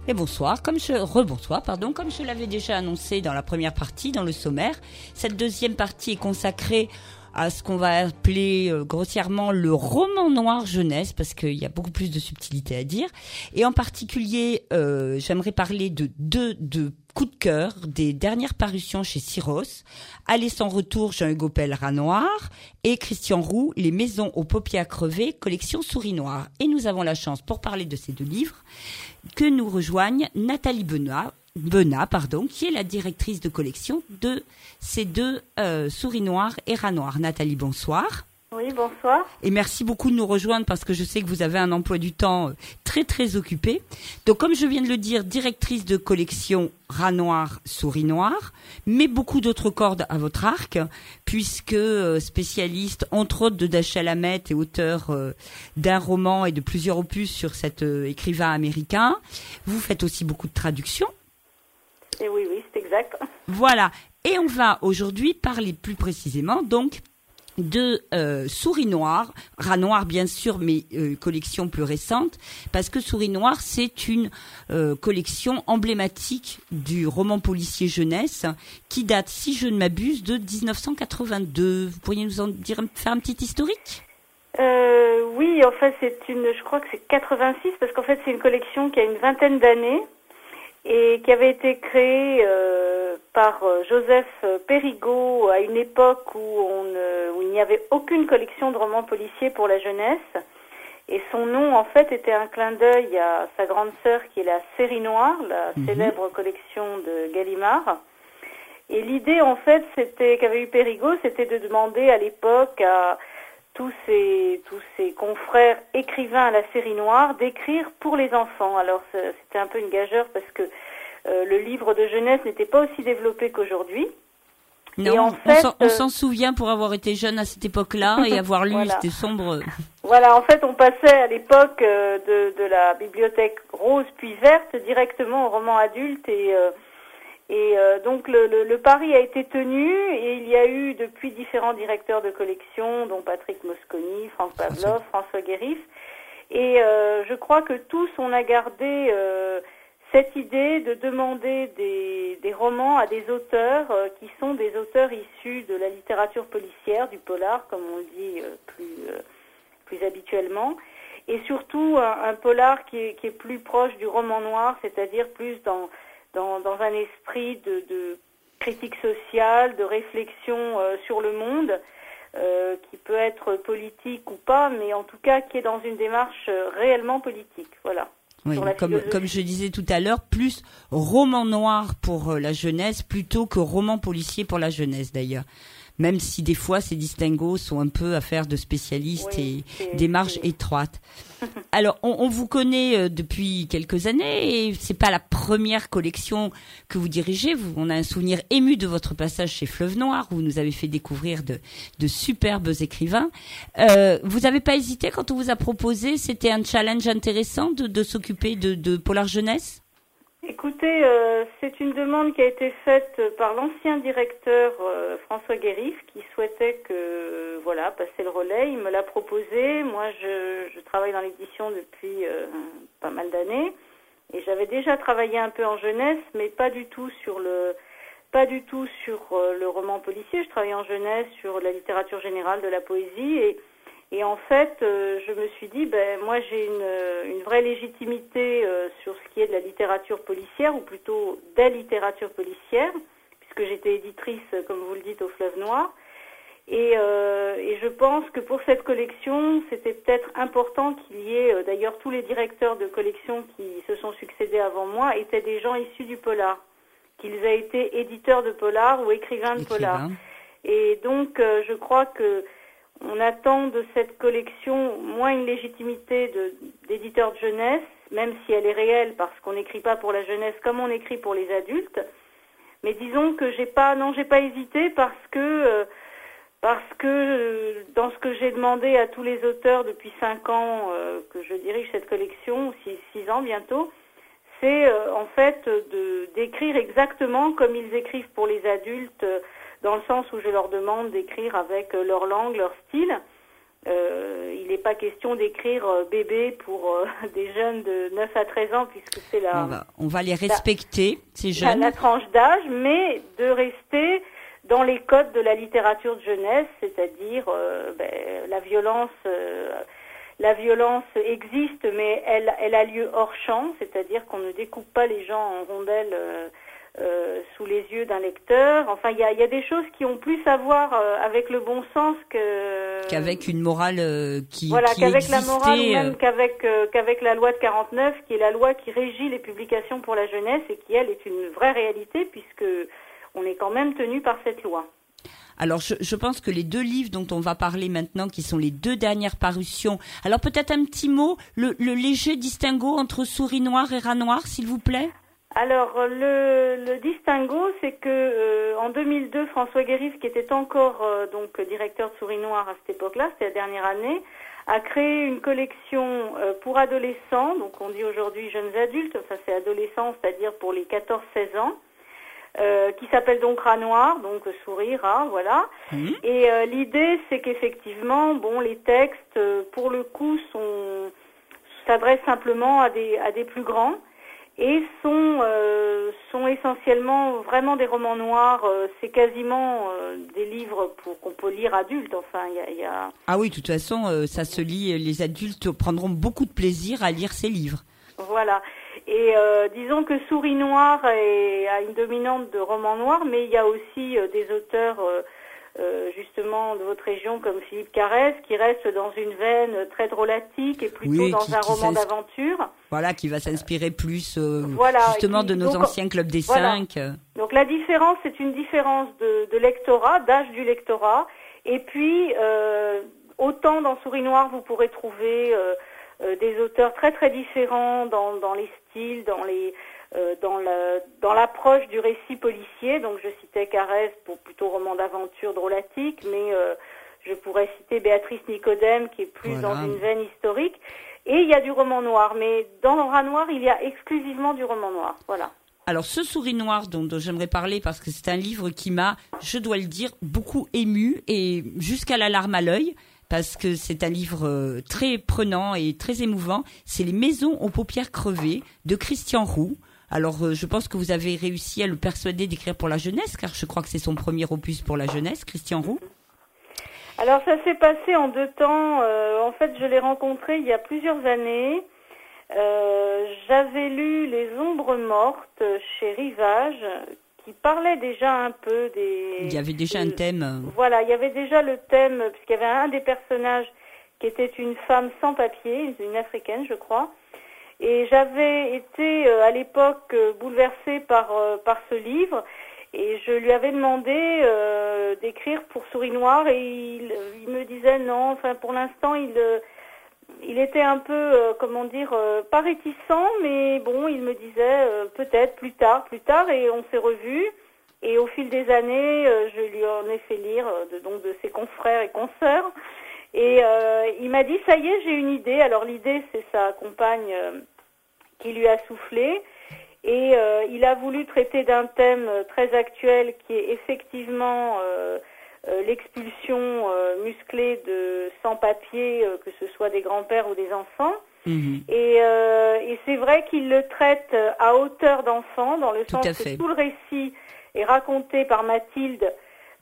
Et bonsoir, rebonsoir, comme je l'avais déjà annoncé dans la première partie, dans le sommaire. Cette deuxième partie est consacrée à ce qu'on va appeler grossièrement le roman noir jeunesse, parce qu'il y a beaucoup plus de subtilité à dire. Et en particulier, j'aimerais parler de deux coups de cœur des dernières parutions chez Syros. Aller sans retour, Jean-Hugo Pell, Rat Noir, et Christian Roux, Les maisons aux paupières crevées, collection Souris Noire. Et nous avons la chance, pour parler de ces deux livres, que nous rejoigne Nathalie Benat, qui est la directrice de collection de ces deux Souris Noires et Rat Noir. Nathalie, bonsoir. Oui, bonsoir. Et merci beaucoup de nous rejoindre parce que je sais que vous avez un emploi du temps très très occupé. Donc comme je viens de le dire, directrice de collection Rat Noir, Souris Noire, mais beaucoup d'autres cordes à votre arc, puisque spécialiste entre autres de Dashiell Hammett et auteur d'un roman et de plusieurs opus sur cet écrivain américain. Vous faites aussi beaucoup de traductions. Et oui, c'est exact. Voilà. Et on va aujourd'hui parler plus précisément donc de Souris Noire, Rat Noir bien sûr, mais collection plus récente, parce que Souris Noire, c'est une collection emblématique du roman policier jeunesse qui date, si je ne m'abuse, de 1982. Vous pourriez nous en dire, faire un petit historique ? Oui, en fait, je crois que c'est 86, parce qu'en fait, c'est une collection qui a une vingtaine d'années et qui avait été créée par Joseph Périgaud à une époque où il n'y avait aucune collection de romans policiers pour la jeunesse. Et son nom, en fait, était un clin d'œil à sa grande sœur qui est la Série Noire, la célèbre collection de Gallimard. Et l'idée, en fait, qu'avait eu Périgaud, c'était de demander à l'époque à tous ses confrères écrivains à la Série Noire d'écrire pour les enfants. Alors c'était un peu une gageure parce que le livre de jeunesse n'était pas aussi développé qu'aujourd'hui. Non, et en fait, on s'en souvient pour avoir été jeune à cette époque-là et avoir lu, voilà. C'était sombre. Voilà, en fait on passait à l'époque de la bibliothèque rose puis verte directement au roman adulte et donc le pari a été tenu et il y a eu depuis différents directeurs de collection, dont Patrick Mosconi, Franck Pavlov, François Guérif. Et je crois que tous on a gardé cette idée de demander des romans à des auteurs qui sont des auteurs issus de la littérature policière, du polar, comme on le dit plus habituellement. Et surtout un polar qui est plus proche du roman noir, c'est-à-dire plus dans un esprit de critique sociale, de réflexion sur le monde, qui peut être politique ou pas, mais en tout cas qui est dans une démarche réellement politique. Voilà. Oui, comme je disais tout à l'heure, plus roman noir pour la jeunesse plutôt que roman policier pour la jeunesse d'ailleurs. Même si des fois ces distinguos sont un peu affaires de spécialistes et des marges étroites. Alors, on vous connaît depuis quelques années et c'est pas la première collection que vous dirigez. On a un souvenir ému de votre passage chez Fleuve Noir où vous nous avez fait découvrir de superbes écrivains. Vous n'avez pas hésité quand on vous a proposé, c'était un challenge intéressant de s'occuper de polar jeunesse ? Écoutez, c'est une demande qui a été faite par l'ancien directeur François Guérif qui souhaitait passer le relais. Il me l'a proposé. Moi, je travaille dans l'édition depuis pas mal d'années et j'avais déjà travaillé un peu en jeunesse, mais pas du tout sur le roman policier. Je travaillais en jeunesse sur la littérature générale, de la poésie et en fait, je me suis dit, moi j'ai une vraie légitimité sur ce qui est de la littérature policière, ou plutôt des littératures policières, puisque j'étais éditrice, comme vous le dites, au Fleuve Noir. Et je pense que pour cette collection, c'était peut-être important qu'il y ait, d'ailleurs tous les directeurs de collection qui se sont succédés avant moi, étaient des gens issus du polar, qu'ils aient été éditeurs de polar ou écrivains de polar. Et donc, je crois que on attend de cette collection moins une légitimité d'éditeur de jeunesse, même si elle est réelle parce qu'on n'écrit pas pour la jeunesse comme on écrit pour les adultes. Mais disons que j'ai pas hésité parce que dans ce que j'ai demandé à tous les auteurs depuis 5 ans que je dirige cette collection, 6 ans bientôt, c'est en fait d'écrire exactement comme ils écrivent pour les adultes, dans le sens où je leur demande d'écrire avec leur langue, leur style, il n'est pas question d'écrire bébé pour des jeunes de 9 à 13 ans, puisque c'est on va les respecter, ces jeunes. La tranche d'âge, mais de rester dans les codes de la littérature de jeunesse, c'est-à-dire la violence. La violence existe, mais elle a lieu hors champ, c'est-à-dire qu'on ne découpe pas les gens en rondelles sous les yeux d'un lecteur. Enfin, il y a des choses qui ont plus à voir avec le bon sens qu'avec une morale qui qu'avec existait, la morale, ou même qu'avec la loi de 49, qui est la loi qui régit les publications pour la jeunesse et qui, elle, est une vraie réalité, puisque on est quand même tenu par cette loi. Alors, je pense que les 2 livres dont on va parler maintenant, qui sont les 2 dernières parutions. Alors, peut-être un petit mot, le léger distinguo entre Souris noire et Rat noir, s'il vous plaît. Alors, le distinguo, c'est que en 2002, François Guérif, qui était encore donc directeur de Souris noire à cette époque-là, c'était la dernière année, a créé une collection pour adolescents, donc on dit aujourd'hui jeunes adultes, enfin c'est adolescents, c'est-à-dire pour les 14-16 ans. Qui s'appelle donc Rat noir, donc souris, rat, voilà. Et l'idée, c'est qu'effectivement, les textes, pour le coup, s'adressent simplement à des plus grands et sont essentiellement vraiment des romans noirs. C'est quasiment des livres qu'on peut lire adultes. Enfin, il y a... Ah oui, de toute façon, ça se lit. Les adultes prendront beaucoup de plaisir à lire ces livres. Voilà. Et disons que Souris noire a une dominante de romans noirs, mais il y a aussi des auteurs justement de votre région comme Philippe Carrez qui reste dans une veine très drôlatique et plutôt dans un roman d'aventure. Voilà, qui va s'inspirer plus justement de nos anciens clubs des 5. Donc la différence, c'est une différence de lectorat, d'âge du lectorat. Et puis, autant dans Souris noire, vous pourrez trouver... des auteurs très très différents dans les styles, dans l'approche du récit policier. Donc je citais Carrez pour plutôt roman d'aventure drôlatique, mais je pourrais citer Béatrice Nicodème qui est plus dans une veine historique. Et il y a du roman noir, mais dans Rat noir, il y a exclusivement du roman noir. Voilà. Alors ce Souris noire dont j'aimerais parler parce que c'est un livre qui m'a, je dois le dire, beaucoup ému et jusqu'à la larme à l'œil. Parce que c'est un livre très prenant et très émouvant. C'est Les maisons aux paupières crevées de Christian Roux. Alors, je pense que vous avez réussi à le persuader d'écrire pour la jeunesse, car je crois que c'est son premier opus pour la jeunesse, Christian Roux. Alors, ça s'est passé en 2 temps. En fait, je l'ai rencontré il y a plusieurs années. J'avais lu Les ombres mortes chez Rivage, qui parlait déjà un peu des... Il y avait déjà un thème. Voilà, il y avait déjà le thème, puisqu'il y avait un des personnages qui était une femme sans papier, une africaine, je crois. Et j'avais été à l'époque bouleversée par ce livre, et je lui avais demandé d'écrire pour Souris noire, et il me disait non, enfin pour l'instant il était un peu, pas réticent, mais bon, il me disait peut-être plus tard, et on s'est revus. Et au fil des années, je lui en ai fait lire de ses confrères et consoeurs. Et il m'a dit, ça y est, j'ai une idée. Alors l'idée, c'est sa compagne qui lui a soufflé. Et il a voulu traiter d'un thème très actuel qui est effectivement... l'expulsion musclée de sans-papiers, que ce soit des grands-pères ou des enfants. Et c'est vrai qu'il le traite à hauteur d'enfant, dans le sens que tout le récit est raconté par Mathilde,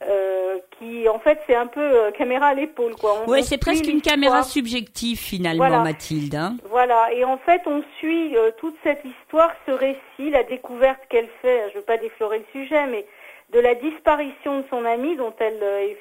qui en fait c'est un peu caméra à l'épaule, quoi. Oui, c'est presque une caméra subjective finalement, voilà. Mathilde. Hein. Voilà, et en fait on suit toute cette histoire, ce récit, la découverte qu'elle fait, je ne veux pas déflorer le sujet, mais de la disparition de son amie, dont elle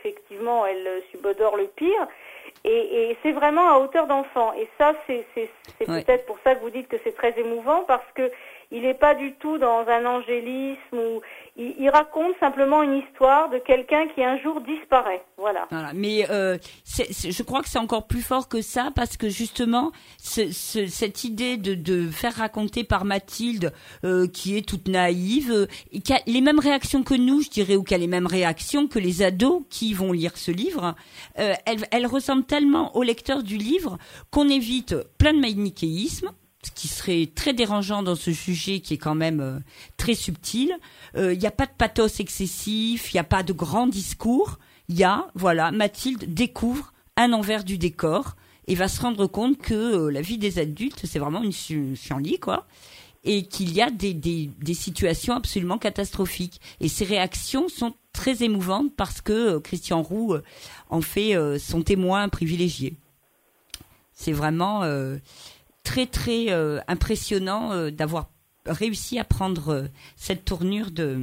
subodore le pire, et c'est vraiment à hauteur d'enfant. Et ça, c'est peut-être pour ça que vous dites que c'est très émouvant, parce que il n'est pas du tout dans un angélisme, où il raconte simplement une histoire de quelqu'un qui un jour disparaît. Voilà. Mais je crois que c'est encore plus fort que ça, parce que justement, cette idée de faire raconter par Mathilde, qui est toute naïve, qui a les mêmes réactions que nous, je dirais, ou qui a les mêmes réactions que les ados qui vont lire ce livre, elle ressemble tellement au lecteur du livre qu'on évite plein de manichéisme, ce qui serait très dérangeant dans ce sujet qui est quand même très subtil. Il n'y a pas de pathos excessif, il n'y a pas de grand discours. Mathilde découvre un envers du décor et va se rendre compte que la vie des adultes, c'est vraiment une chienlit, quoi. Et qu'il y a des situations absolument catastrophiques. Et ces réactions sont très émouvantes parce que Christian Roux en fait son témoin privilégié. C'est vraiment très très impressionnant d'avoir réussi à prendre cette tournure de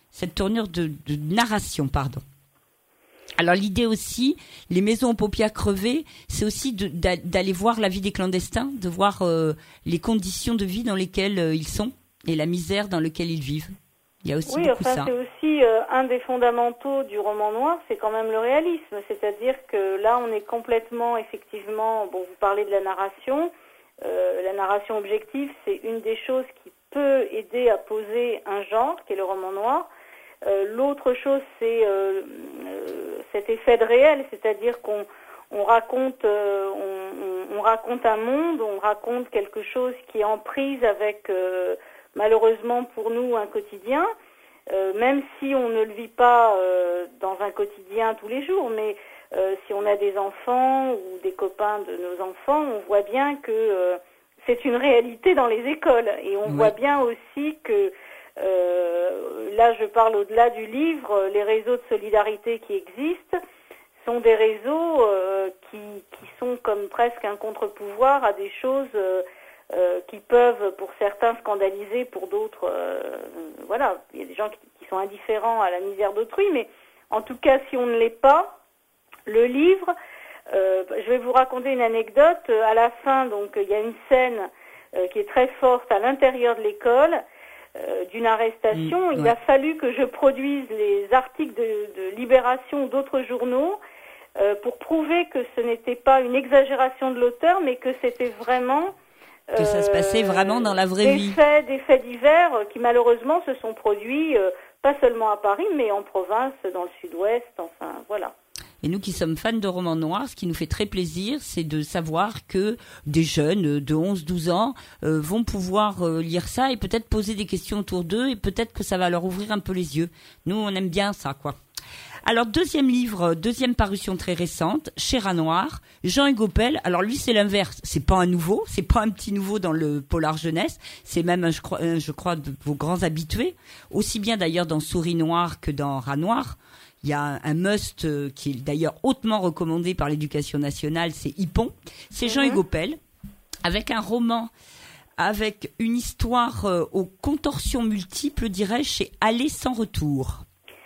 narration, pardon. Alors l'idée aussi, les maisons aux paupières crevées, c'est aussi d'aller voir la vie des clandestins, de voir les conditions de vie dans lesquelles ils sont et la misère dans laquelle ils vivent. Il y a aussi beaucoup ça. C'est aussi un des fondamentaux du roman noir, c'est quand même le réalisme. C'est-à-dire que là, on est complètement, effectivement, bon, vous parlez de la narration. La narration objective, c'est une des choses qui peut aider à poser un genre, qui est le roman noir. L'autre chose, c'est cet effet de réel, c'est-à-dire qu'on raconte un monde, on raconte quelque chose qui est en prise avec, malheureusement pour nous, un quotidien, même si on ne le vit pas dans un quotidien tous les jours, mais si on a des enfants ou des copains de nos enfants, on voit bien que c'est une réalité dans les écoles, et on voit bien aussi que là, je parle au-delà du livre, les réseaux de solidarité qui existent sont des réseaux qui sont comme presque un contre-pouvoir à des choses qui peuvent, pour certains, scandaliser, pour d'autres, voilà, il y a des gens qui sont indifférents à la misère d'autrui, mais en tout cas, si on ne l'est pas, le livre, je vais vous raconter une anecdote. À la fin, donc, il y a une scène qui est très forte à l'intérieur de l'école, d'une arrestation. Il a fallu que je produise les articles de Libération ou d'autres journaux pour prouver que ce n'était pas une exagération de l'auteur, mais que c'était vraiment que ça se passait vraiment dans la vraie vie. Des faits divers qui malheureusement se sont produits pas seulement à Paris, mais en province, dans le sud-ouest, enfin voilà. Et nous qui sommes fans de romans noirs, ce qui nous fait très plaisir, c'est de savoir que des jeunes de 11-12 ans vont pouvoir lire ça et peut-être poser des questions autour d'eux et peut-être que ça va leur ouvrir un peu les yeux. Nous, on aime bien ça, quoi. Alors, deuxième livre, deuxième parution très récente, chez Rat Noir, Jean-Hugues Opel. Alors lui, c'est l'inverse. C'est pas un nouveau, c'est pas un petit nouveau dans le polar jeunesse. C'est même, je crois, de vos grands habitués. Aussi bien d'ailleurs dans Souris Noire que dans Rat Noir. Il y a un must qui est d'ailleurs hautement recommandé par l'Éducation nationale, c'est Hippon. C'est Jean-Hugues Opel, avec un roman, avec une histoire aux contorsions multiples, dirais-je, chez Aller sans retour.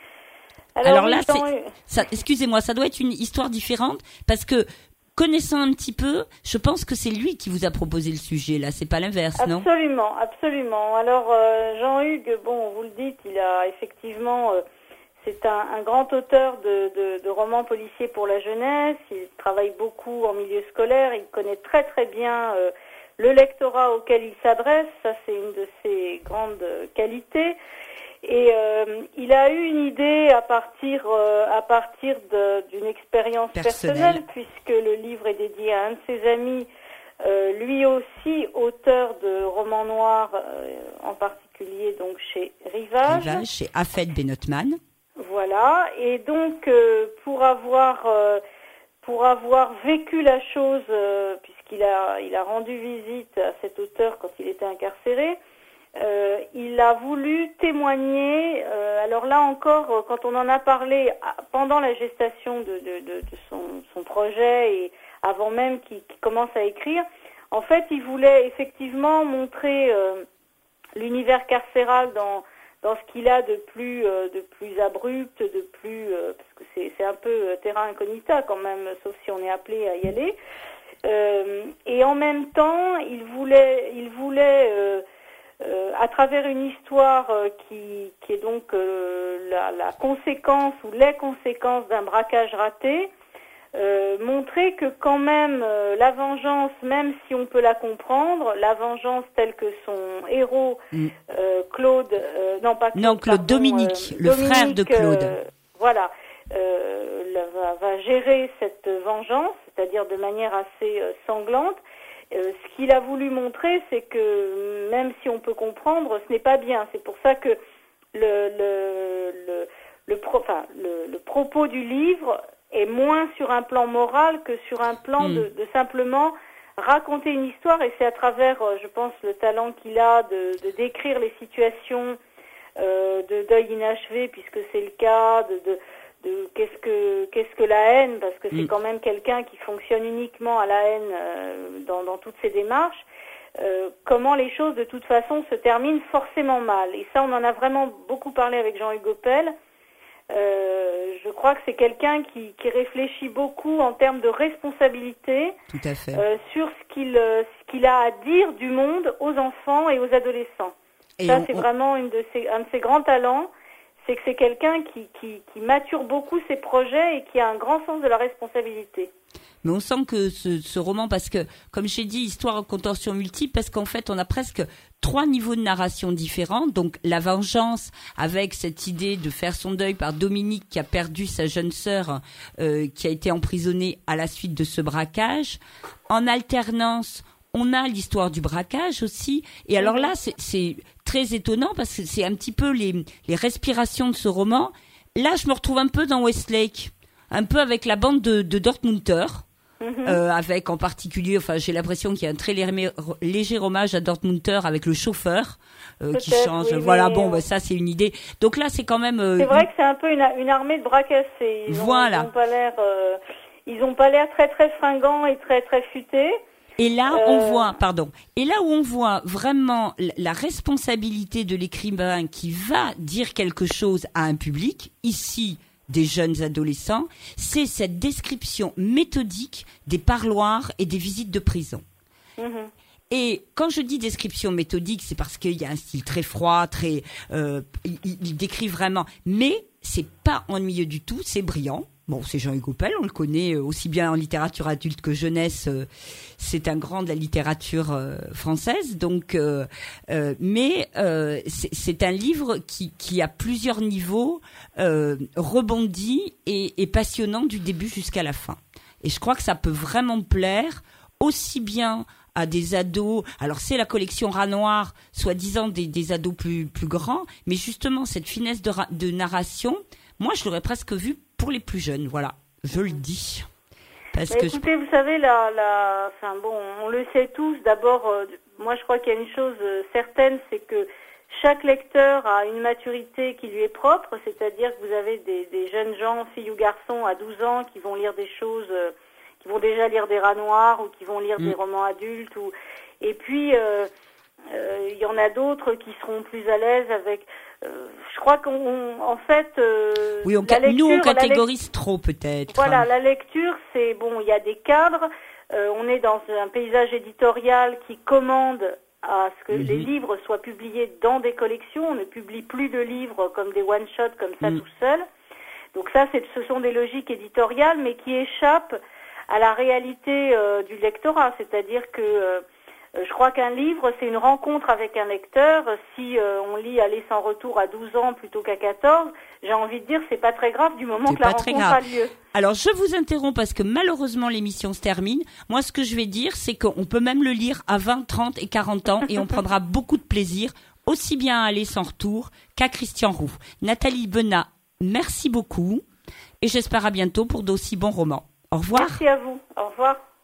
Alors là, excusez-moi, ça doit être une histoire différente, parce que, connaissant un petit peu, je pense que c'est lui qui vous a proposé le sujet, là, c'est pas l'inverse, non ? Absolument, absolument. Alors, Jean-Hugues, bon, vous le dites, il a effectivement... c'est un grand auteur de romans policiers pour la jeunesse. Il travaille beaucoup en milieu scolaire. Il connaît très très bien le lectorat auquel il s'adresse. Ça, c'est une de ses grandes qualités. Et il a eu une idée à partir d'une expérience personnelle, puisque le livre est dédié à un de ses amis, lui aussi auteur de romans noirs, en particulier donc chez Rivage, chez Afed Benotman. Voilà, et donc pour avoir vécu la chose, puisqu'il a rendu visite à cet auteur quand il était incarcéré, il a voulu témoigner. Alors là encore, quand on en a parlé pendant la gestation de son projet et avant même qu'il commence à écrire, en fait, il voulait effectivement montrer l'univers carcéral dans ce qu'il a de plus abrupt, parce que c'est un peu terra incognita quand même, sauf si on est appelé à y aller. Et en même temps, il voulait à travers une histoire qui est donc la conséquence ou les conséquences d'un braquage raté, montrer que quand même la vengeance, même si on peut la comprendre, la vengeance telle que son héros Claude, Dominique, le frère de Claude, va gérer cette vengeance, c'est-à-dire de manière assez sanglante. Ce qu'il a voulu montrer, c'est que même si on peut comprendre, ce n'est pas bien. C'est pour ça que le propos du livre est moins sur un plan moral que sur un plan de simplement raconter une histoire, et c'est à travers, je pense, le talent qu'il a de décrire les situations de deuil inachevé, puisque c'est le cas, de qu'est-ce que la haine, parce que c'est quand même quelqu'un qui fonctionne uniquement à la haine dans toutes ses démarches, comment les choses de toute façon se terminent forcément mal. Et ça, on en a vraiment beaucoup parlé avec Jean-Hugues Oppel. Je crois que c'est quelqu'un qui réfléchit beaucoup en termes de responsabilité. Tout à fait. Sur ce qu'il a à dire du monde aux enfants et aux adolescents. Et ça, c'est vraiment un de ses grands talents, c'est que c'est quelqu'un qui mature beaucoup ses projets et qui a un grand sens de la responsabilité. Mais on sent que ce roman, parce que, comme j'ai dit, histoire en contorsion multiple, parce qu'en fait, on a presque 3 niveaux de narration différents. Donc, la vengeance, avec cette idée de faire son deuil par Dominique, qui a perdu sa jeune sœur, qui a été emprisonnée à la suite de ce braquage. En alternance, on a l'histoire du braquage aussi. Et alors là, c'est très étonnant, parce que c'est un petit peu les respirations de ce roman. Là, je me retrouve un peu dans Westlake, un peu avec la bande de Dortmunder. Avec en particulier, enfin, j'ai l'impression qu'il y a un très léger hommage à Dortmunder avec le chauffeur qui change. Oui, voilà, bon, bah, ça c'est une idée. Donc là, c'est quand même. C'est vrai que c'est un peu une armée de bras cassés. Ils ont pas l'air très très fringants et très très futés. Et là, Et là où on voit vraiment la responsabilité de l'écrivain qui va dire quelque chose à un public, ici, des jeunes adolescents, c'est cette description méthodique des parloirs et des visites de prison. Et quand je dis description méthodique, c'est parce qu'il y a un style très froid, il décrit vraiment, mais c'est pas ennuyeux du tout, c'est brillant. Bon, c'est Jean-Hugues Oppel, on le connaît aussi bien en littérature adulte que jeunesse. C'est un grand de la littérature française. Donc, mais c'est un livre qui a plusieurs niveaux, rebondis et passionnant du début jusqu'à la fin. Et je crois que ça peut vraiment plaire aussi bien à des ados. Alors c'est la collection Rat Noir, soi-disant des ados plus grands, mais justement cette finesse de narration, moi je l'aurais presque vu pour les plus jeunes, voilà, je le dis. Écoutez, vous savez, on le sait tous, d'abord, moi je crois qu'il y a une chose certaine, c'est que chaque lecteur a une maturité qui lui est propre, c'est-à-dire que vous avez des jeunes gens, filles ou garçons, à 12 ans, qui vont lire des choses, qui vont déjà lire des Rats Noirs, ou qui vont lire des romans adultes, et puis il y en a d'autres qui seront plus à l'aise avec... je crois qu'en fait... nous on catégorise trop peut-être. Voilà, la lecture, c'est... Bon, il y a des cadres, on est dans un paysage éditorial qui commande à ce que les livres soient publiés dans des collections. On ne publie plus de livres comme des one-shots comme ça tout seul. Donc ça, ce sont des logiques éditoriales, mais qui échappent à la réalité du lectorat. C'est-à-dire que... je crois qu'un livre, c'est une rencontre avec un lecteur. Si on lit Aller sans retour à 12 ans plutôt qu'à 14, j'ai envie de dire c'est pas très grave du moment que la rencontre a lieu. Alors, je vous interromps parce que malheureusement, l'émission se termine. Moi, ce que je vais dire, c'est qu'on peut même le lire à 20, 30 et 40 ans et on prendra beaucoup de plaisir, aussi bien à Aller sans retour qu'à Christian Roux. Nathalie Benat, merci beaucoup et j'espère à bientôt pour d'aussi bons romans. Au revoir. Merci à vous. Au revoir.